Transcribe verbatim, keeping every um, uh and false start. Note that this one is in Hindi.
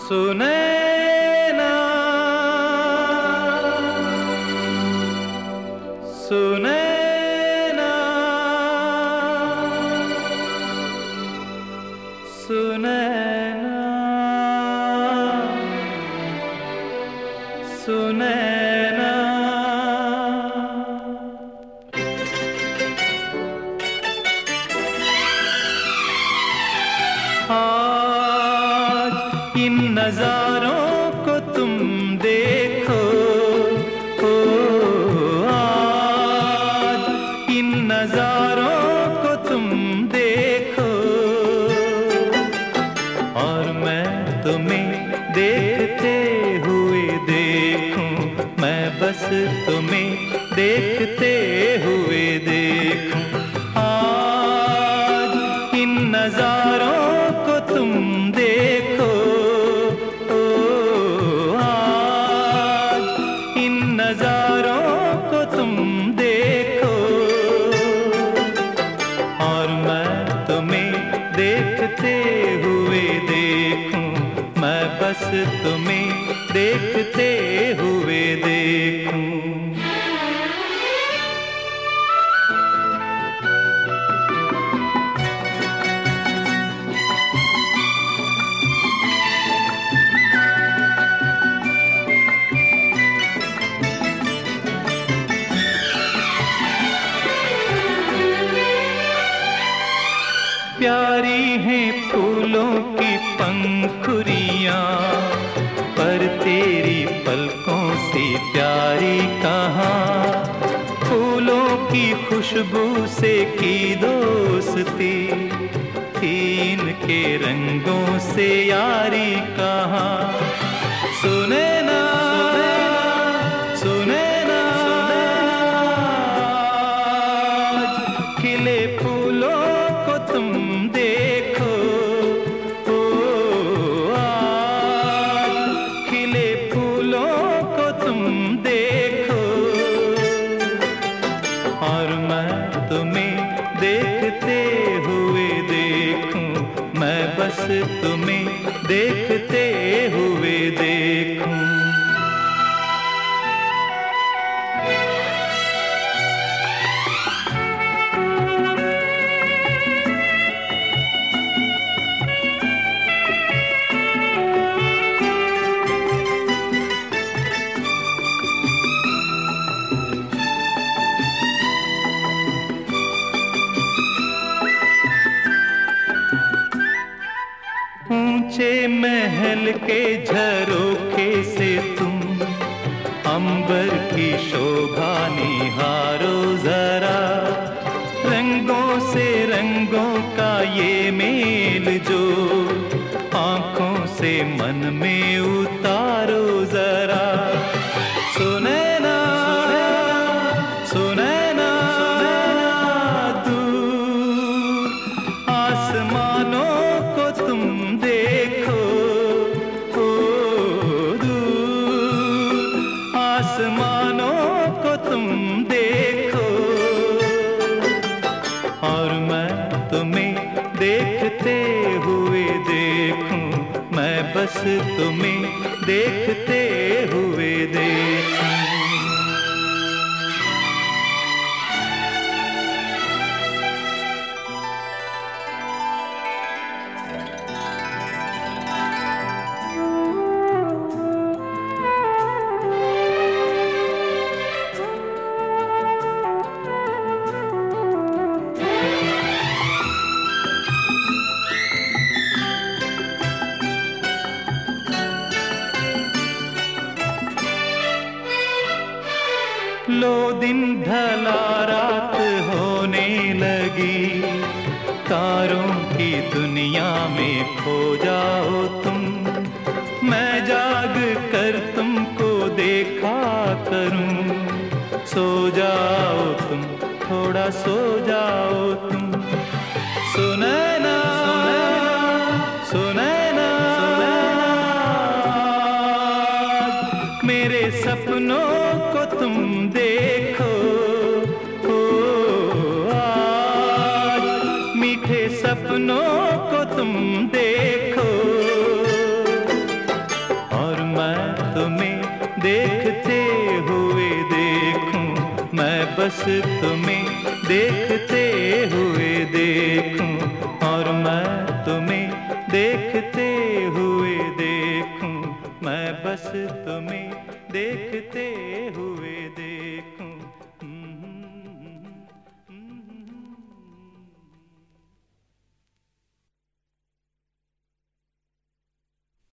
सुनैना सुनैना सुनैना सुनैना आज इन नजारों को तुम देखो, ओ आज इन नजारों को तुम देखो, और मैं तुम्हें देखते हुए देखूं, मैं बस तुम्हें देखते हुए देखूं। आज इन नजारों को तुम देखो, ओ आज इन नजारों को तुम देखो, और मैं तुम्हें देखते हुए देखूं, मैं बस तुम्हें देखते हुए देखूं। प्यारी हैं फूलों की पंखुड़ियाँ, पर तेरी पलकों से प्यारी कहाँ। फूलों की खुशबू से की दोस्ती, इनके रंगों से यारी कहाँ। सुनैना सुनैना खिले फूलों को तुम देखो, ओ आज खिले फूलों को तुम देखो, और मैं तुम्हें देखते हुए देखूं, मैं बस तुम्हें देखते हुए देखूं। ऊंचे महल के झरोखे से तुम अंबर की शोभा निहारो जरा, रंगों से रंगों का ये मेल जो आंखों से मन में उतारो जरा। सुनैना सुनैना दूर आसमानों को तुम देखो, ओ दूर आसमानों को तुम देखो, और मैं तुम्हें देखते हुए देखूं, मैं बस तुम्हें देखते हुए देखूं। लो दिन ढला रात होने लगी, तारों की दुनिया में खो जाओ तुम, मैं जाग कर तुमको देखा करूं। सो जाओ तुम, थोड़ा सो जाओ तुम। सुनैना सुनैना मेरे सपनों को तुम देखो, ओ आज मीठे सपनों को तुम देखो, देखते हुए देखूं, मैं बस तुम्हें देखते हुए देखूं, और मैं तुम्हें देखते हुए देखूं, मैं बस तुम्हें देखते हुए